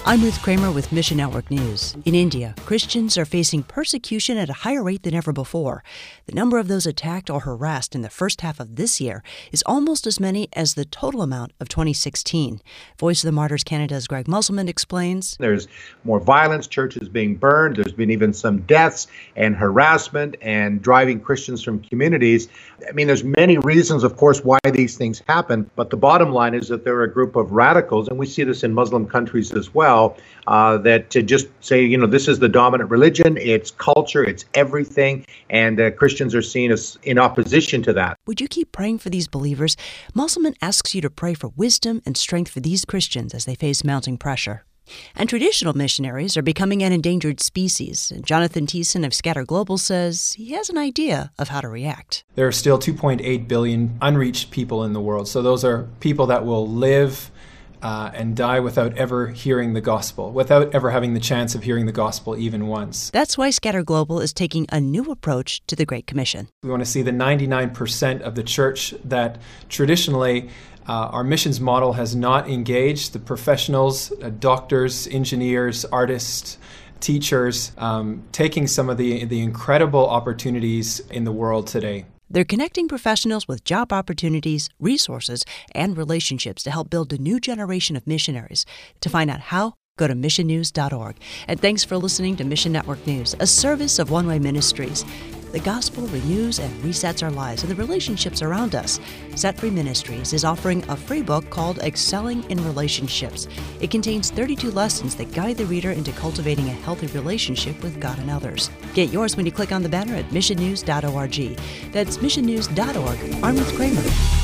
I'm Ruth Kramer with Mission Network News. In India, Christians are facing persecution at a higher rate than ever before. The number of those attacked or harassed in the first half of this year is almost as many as the total amount of 2016. Voice of the Martyrs Canada's Greg Musselman explains. There's more violence, churches being burned, there's been even some deaths and harassment and driving Christians from communities. I mean, there's many reasons, of course, why these things happen, but the bottom line is that there are a group of radicals, and we see this in Muslim countries as well, that to just say, this is the dominant religion, it's culture, it's everything, and Christians are seen as in opposition to that. Would you keep praying for these believers? Musselman asks you to pray for wisdom and strength for these Christians as they face mounting pressure. And traditional missionaries are becoming an endangered species. And Jonathan Thiessen of Scatter Global says he has an idea of how to react. There are still 2.8 billion unreached people in the world. So those are people that will live and die without ever hearing the gospel, without ever having the chance of hearing the gospel even once. That's why Scatter Global is taking a new approach to the Great Commission. We want to see the 99% of the church that traditionally our missions model has not engaged, the professionals, doctors, engineers, artists, teachers, taking some of the incredible opportunities in the world today. They're connecting professionals with job opportunities, resources, and relationships to help build a new generation of missionaries. To find out how, go to missionnews.org. And thanks for listening to Mission Network News, a service of One Way Ministries. The gospel renews and resets our lives and the relationships around us. Set Free Ministries is offering a free book called Excelling in Relationships. It contains 32 lessons that guide the reader into cultivating a healthy relationship with God and others. Get yours when you click on the banner at missionnews.org. That's missionnews.org. I'm Ruth Kramer.